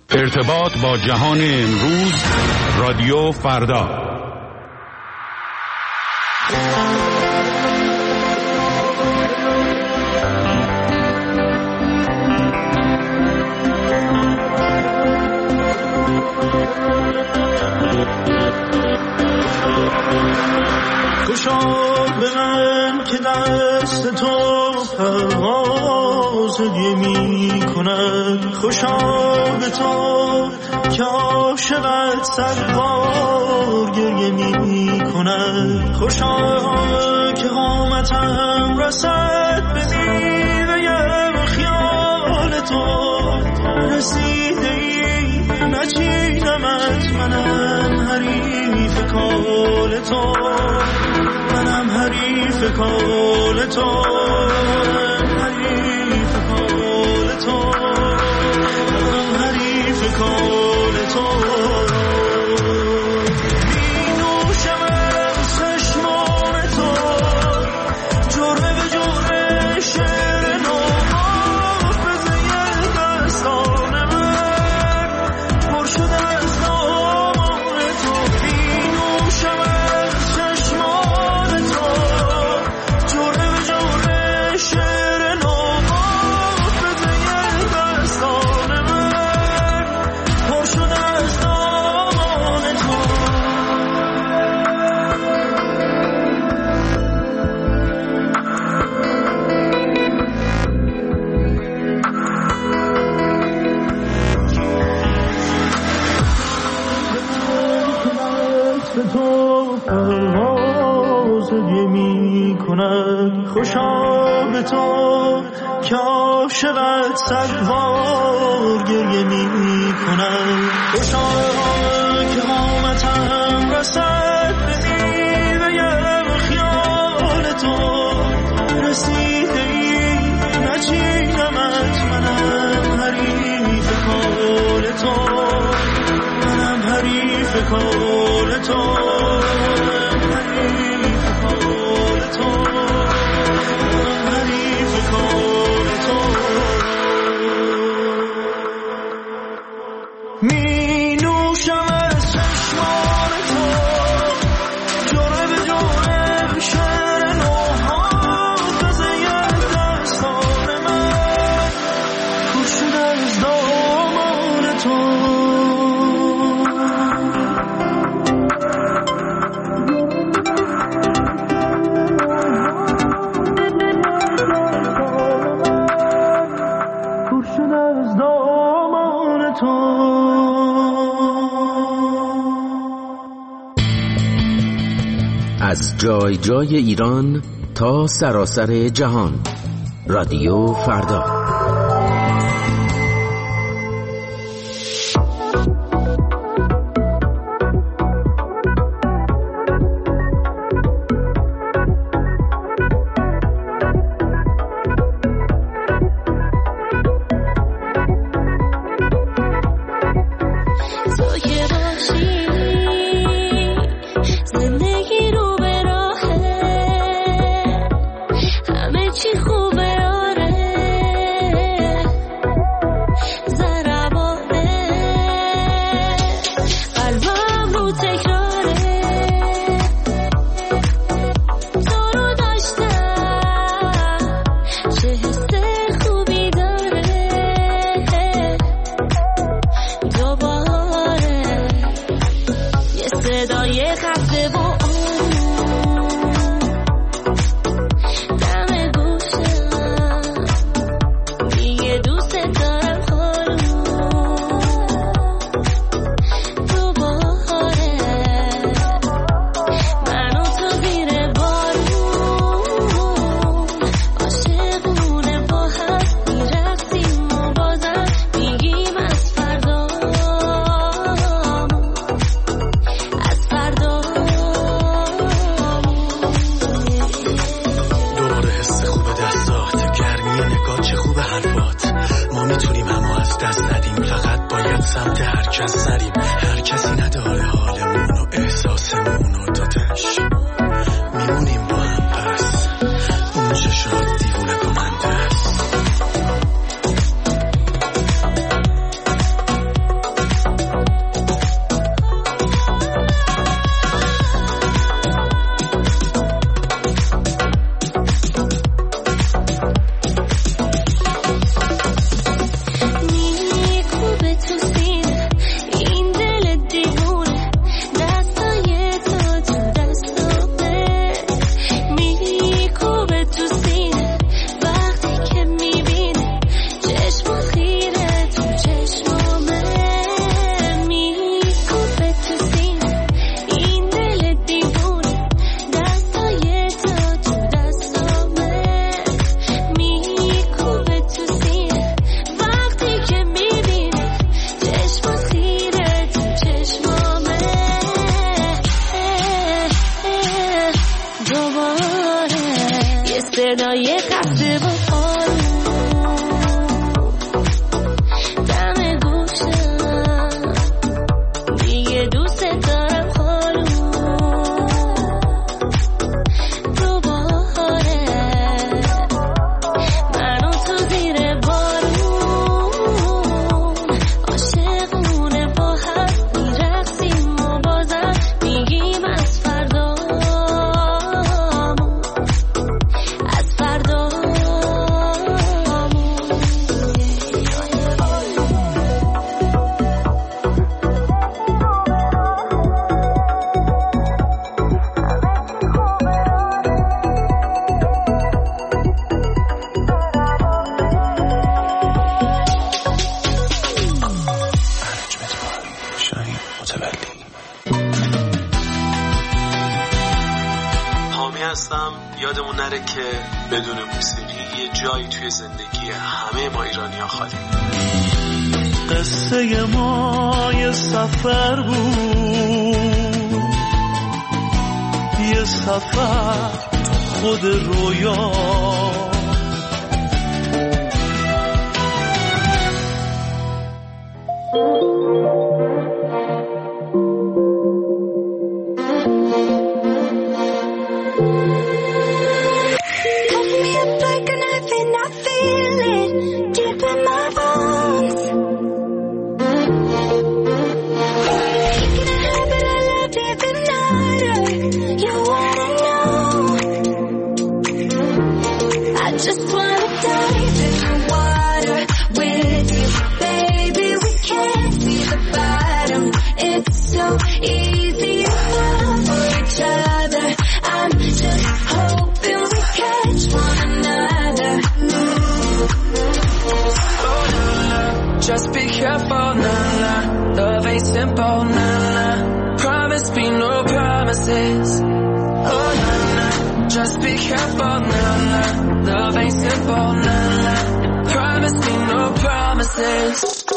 ارتباط با جهان امروز، رادیو فردا. خوشا به من که دست تو پرواز می کند، خوشا به تو که عاشقت سربار گریه می کند، خوشا که قامتم رسد به میوه خیال تو، رسیده ای نچیدمت، منم حریف کال تو، منم حریف کال تو، حریف کال تو، منم حریف کال تو. می نوشم از چشمان تو، جرعه به جرعه شعر نو، حافظه دستان من پر شده از نام تو. می نوشم از چشمان تو، جرعه به جرعه شعر نو، حافظه دستان من پر شده از نام تو. دست تو پرواز می کند، خوشا به تو که عاشقت سربار گریه می کند، خوشا که قامتم رسد به میوه خیال تو، رسیده ای نچیدمت، منم حریف کال تو، منم حریف کال تو، حریف کال تو، منم حریف کال تو. می نوشم از چشمان تو، جرعه به جرعه شعر نو، حافظه دستان من پر شده از دامان تو. از جای جای ایران تا سراسر جهان، رادیو فردا. نره که بدون موسیقی یه جایی توی زندگی همه ما ایرانی‌ها خالی. قصه ما یه سفر بود، یه سفر خود رویا، Just be careful, nah, nah. Love ain't simple, nah, nah. Promise me no promises. Oh, nah, nah. Just be careful, nah, nah. Love ain't simple, nah, nah. Promise me no promises.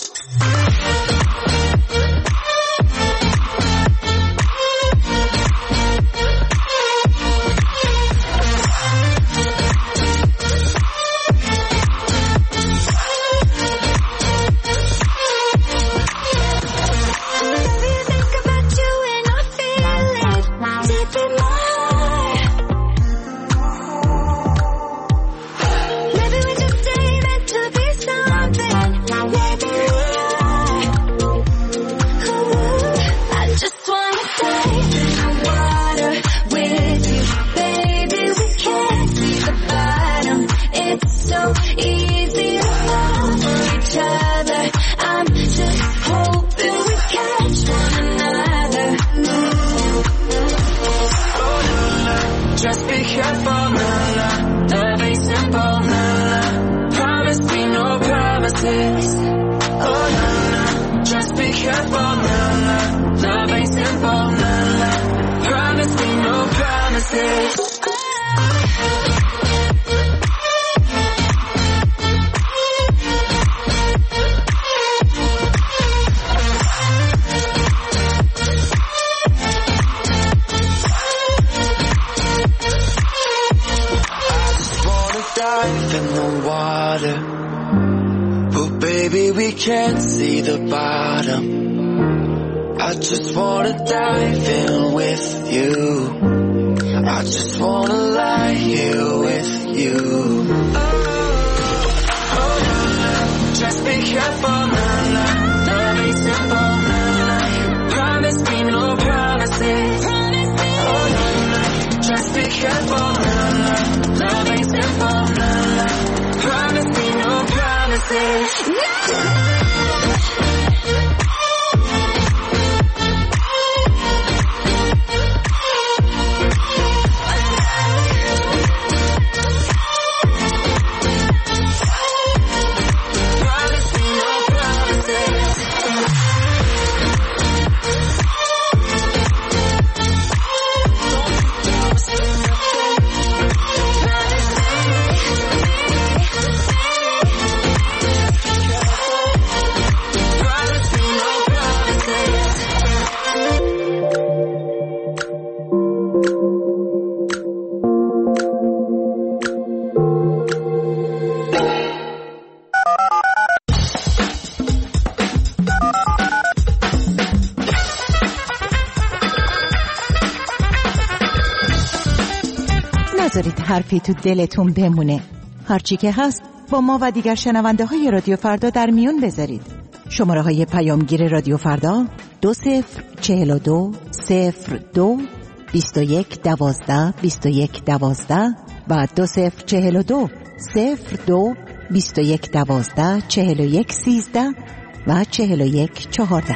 Just be careful, nah, nah. Love ain't simple, nah, nah. Promise me no promises. Oh, nah, nah. Just be careful, nah, nah. Love ain't simple, nah, nah. Promise me no promises. In the water, but baby we can't see the bottom. I just wanna dive in with you. I just wanna lie here with you. Oh, nah, nah. Just be careful, nah, nah. Love ain't simple, nah, nah. Promise me no promises. Oh, nah, nah. Just be careful, nah, nah. Love ain't simple, nah, nah. Promise me no promises. نذارید حرفی تو دلتون بمونه. هرچی که هست با ما و دیگر شنونده های رادیو فردا در میون بذارید. شماره های پیامگیر رادیو فردا 2042 02 21 12 21 12 و 2042 02 21 12 41 13 و 41 14.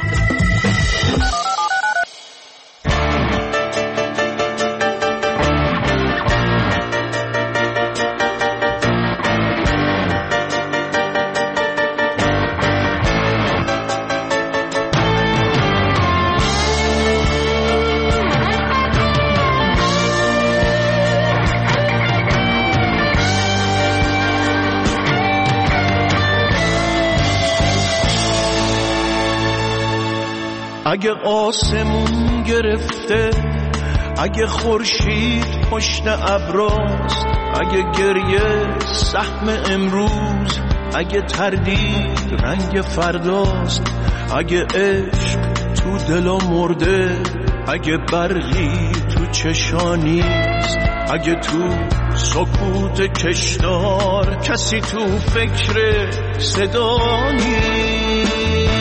اگه آسمون گرفته، اگه خورشید پشت ابراست، اگه گریه سهم امروز، اگه تردید رنگ فرداست، اگه عشق تو دلا مرده، اگه برقی تو چشانیست، اگه تو سکوت کشدار کسی تو فکر صدا نیست.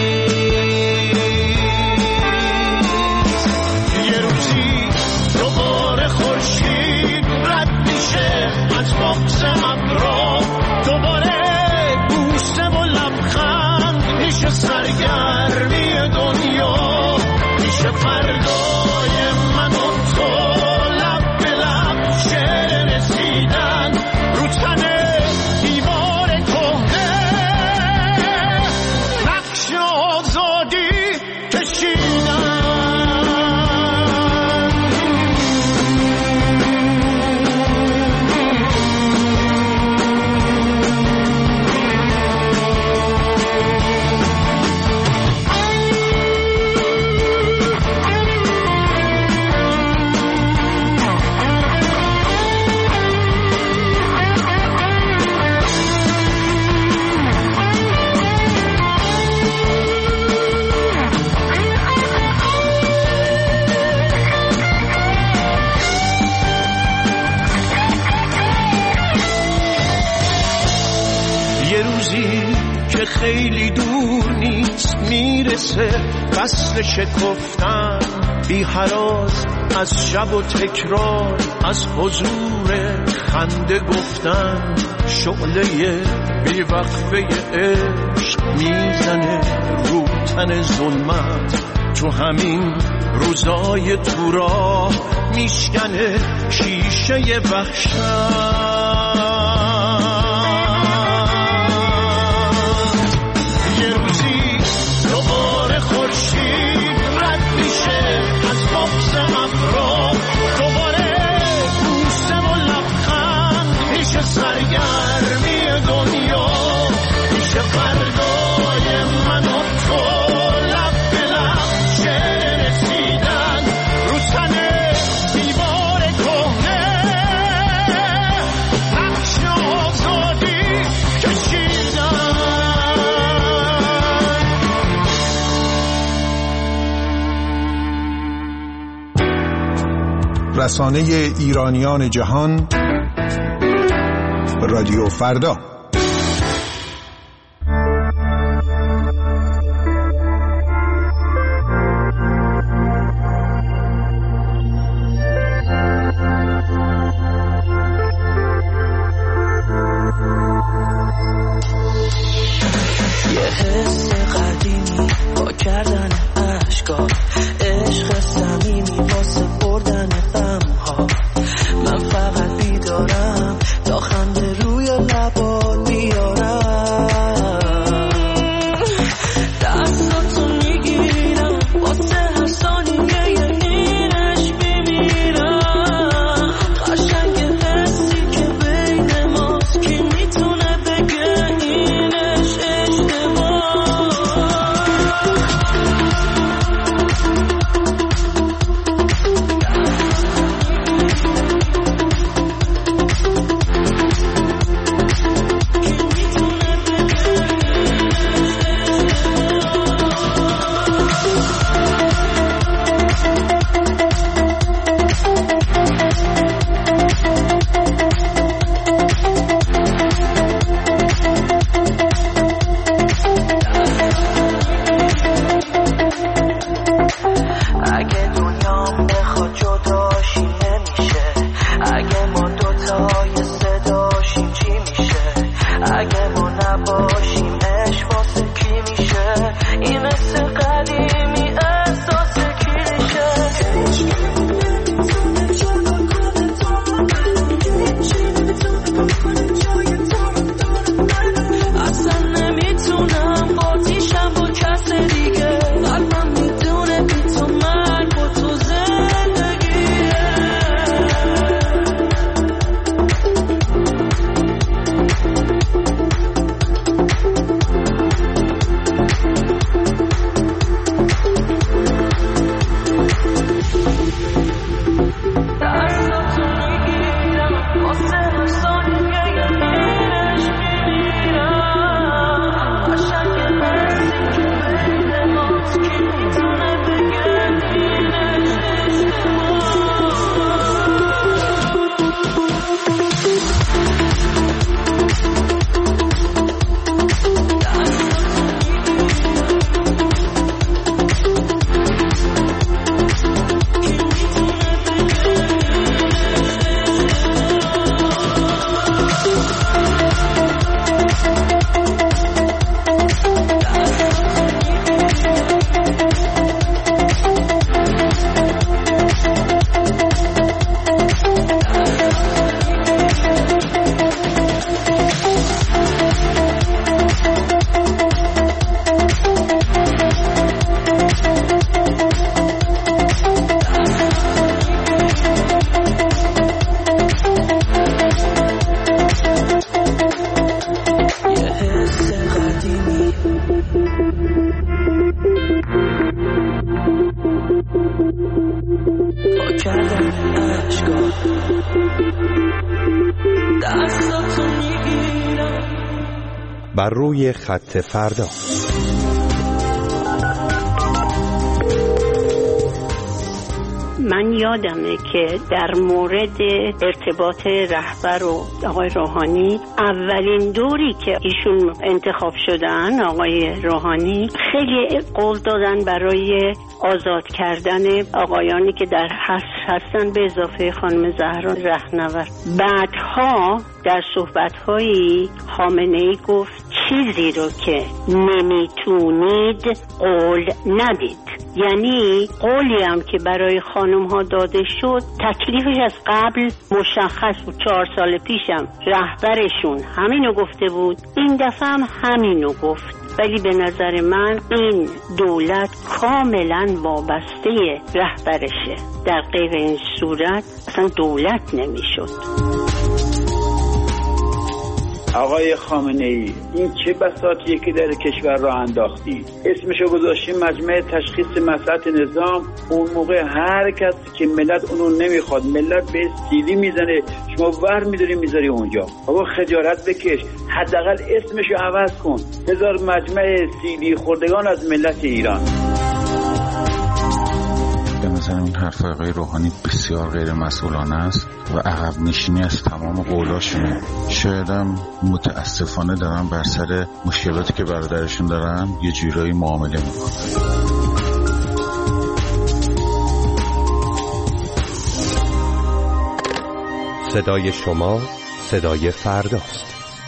یه روزی دوباره خورشید رد میشه از باغ ابرا، دوباره بوسه و لبخند میشه سرگرمی دنیا، میشه فردای من و تو لب به لب شعر رسیدن رو تن دیوار کهنه، نقش آزادی کشیدن. خیلی دور نیست میرسه فصل شکفتن، بی هراس از شب و تکرار، از حضور خنده گفتن، شعله بی وقفه عشق میزنه رو تن ظلمت، تو همین روزای تو راه میشکنه شیشه وحشت. سرگرمی دنیا میشه فردای من و تو لب به لب شعر رسیدن رو تن دیوار کهنه، نقش آزادی کشیدن. رسانه ایرانیان جهان، رادیو فردا. یه حس قدیمی با کردن اشکا، عشق صمیمی واسه بردن غمها، من فقط بیدارم تا خنده روی لبات بیارم، دستاتو میگیرم واسه هر ثانیه اینش بمیرم، قشنگ حسی که بین ماست کی میتونه بگه اینش اشتباه. اگه دنیام بخواد جداشی نمیشه، اگه ما دوتای صداشیم چی میشه، اگه ما نباشیم عشق واسه کی میشه، این حس قدیمی احساس کی میشه. اصلا نمیتونم قاطیشم با کس دیگه، قلبم میدونه بی تو مرگ با تو زندگیه. بر روی خط فردا. من یادمه که در مورد ارتباط رهبر و آقای روحانی، اولین دوری که ایشون انتخاب شدن، آقای روحانی، خیلی قول دادن برای آزاد کردن آقایانی که در حبس هستن به اضافه خانم زهرا رهنورد. بعدها در صحبت‌هایی خامنه‌ای گفت چیزی رو که نمیتونید قول ندید. یعنی قولی هم که برای خانم ها داده شد تکلیفش از قبل مشخص بود. 4 سال پیشم رهبرشون همینو گفته بود، این دفعه هم همینو گفت. ولی به نظر من این دولت کاملا وابسته رهبرشه. در غیر این صورت اصلا دولت نمیشد. آقای خامنه‌ای، این چه بساطیه که در کشور را انداختی؟ اسمشو گذاشتیم مجمع تشخیص مصلحت نظام. اون موقع هر کس که ملت اونو نمیخواد، ملت به سیلی میزنه، شما ور میداری میذاری اونجا. آقا خجالت بکش، حداقل اسمشو عوض کن، بذار مجمع سیلی خوردگان از ملت ایران. به نظر این حرف آقای روحانی بسیار غیر مسئولانه است و عقب نشینی از تمام قولاشونه. شاید هم متاسفانه دارن بر سر مشکلاتی که برادرشون دارن یه جورایی معامله میکنن. صدای شما صدای فرداست.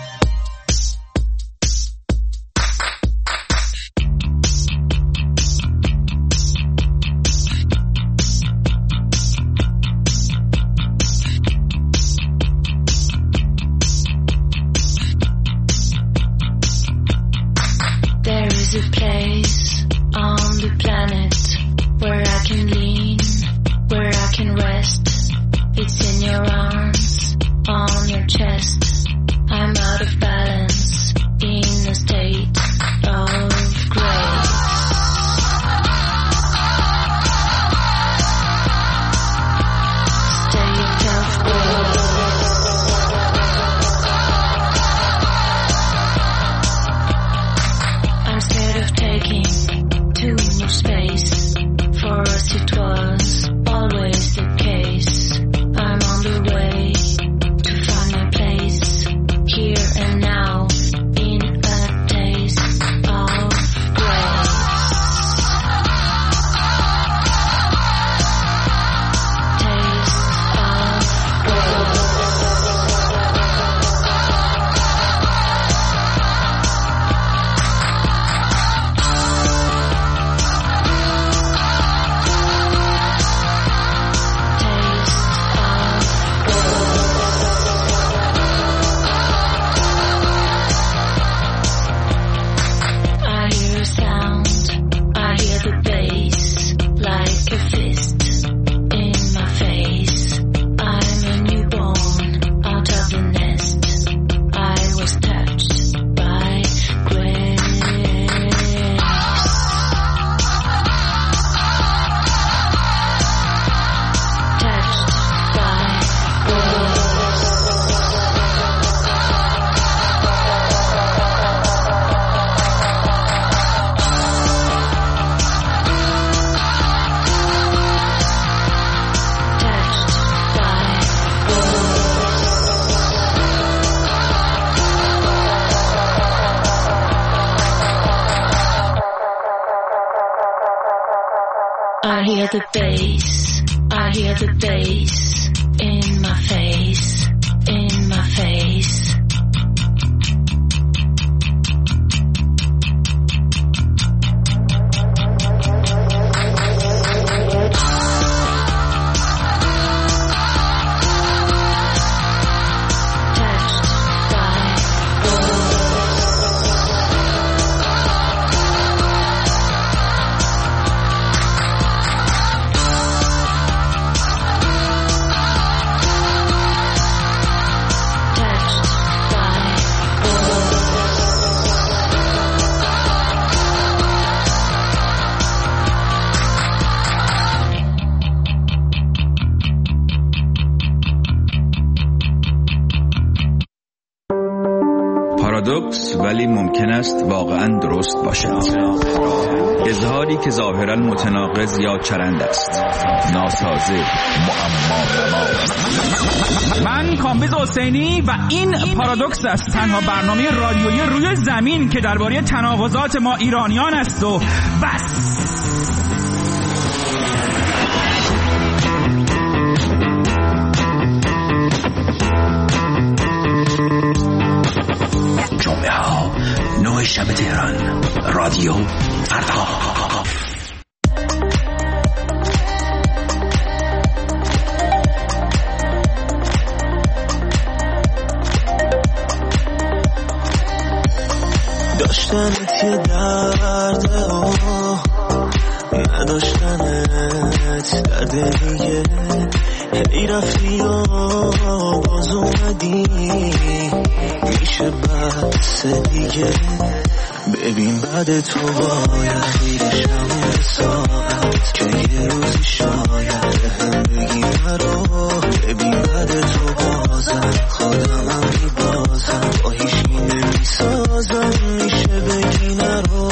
I hear the bass, I hear the bass in my face, in my face. پارادوکس ولی ممکن است واقعا درست باشد. اظهاری که ظاهرا متناقض یا چرند است، ناسازه، معما. من کامبیز حسینی و این پارادوکس است، تنها برنامه رادیویی روی زمین که درباره تناقضات ما ایرانیان است و بس. جمعه ها 9 شب تهران، رادیو فردا. داشتنت یه درده نداشتنت درده دیگه، هی رفتی و باز اومدی، میشه بس دیگه. ببین بعد تو باید خیرشم به ساعت که یه روزی شاید هم بگی نرو. ببین بعد تو بازم خودمم میبازم، با هیچی نمیسازم، میشه بگی نرو.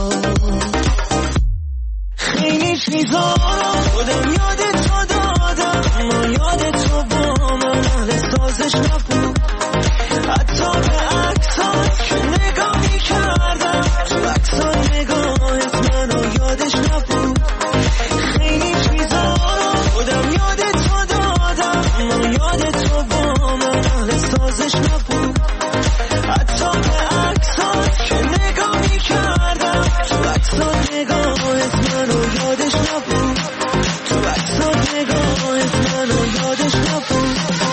خیلی چیزا خودم یاد تو دادم، اما یاد تو با من اهل سازش نبود. حتی به عکسات که نگاه میکردم، تو عکسات نگاهت منو یادش نبود. خیلی چیزا خودم یاد تو دادم، اما یاد تو با من اهل سازش نبود. حتی به عکسات که نگاه میکردم، تو عکسات نگاهت منو یادش نبود. تو عکسات نگاهت منو یادش نبود.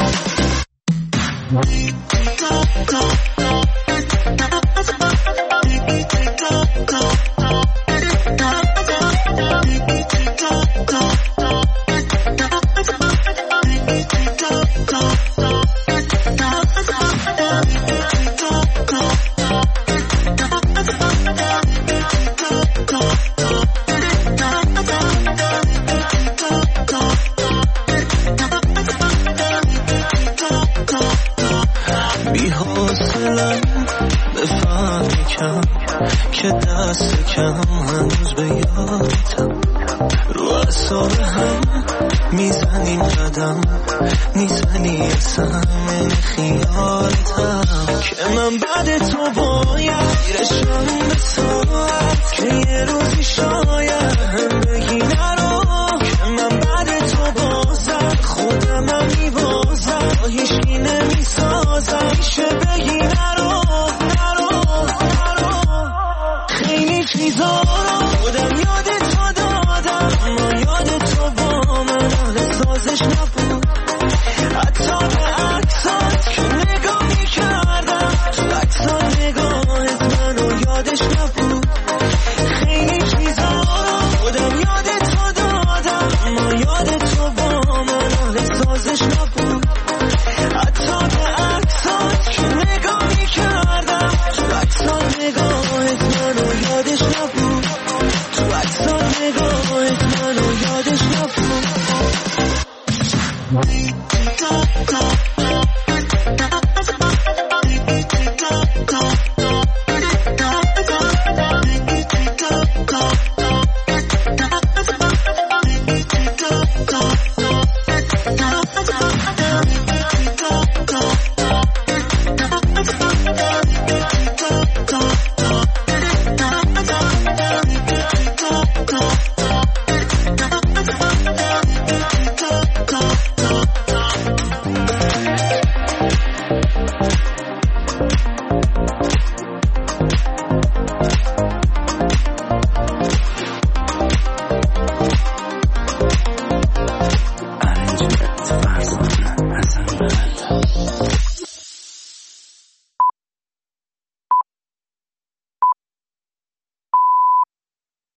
که دست کم هنوز به یادم، رو اعصاب هم میزنیم قدم، میزنی اصلا من خیالتم، که من بعد تو باید گیرشم به ساعت که یه روزی شاید هم بگی نرو. که من بعد تو بازم خودمم میبازم، با هیچی نمیسازم، میشه بگی نرو. خیلی چیزا خودم یاد تو دادم، اما یاد تو با من اهل سازش نبود.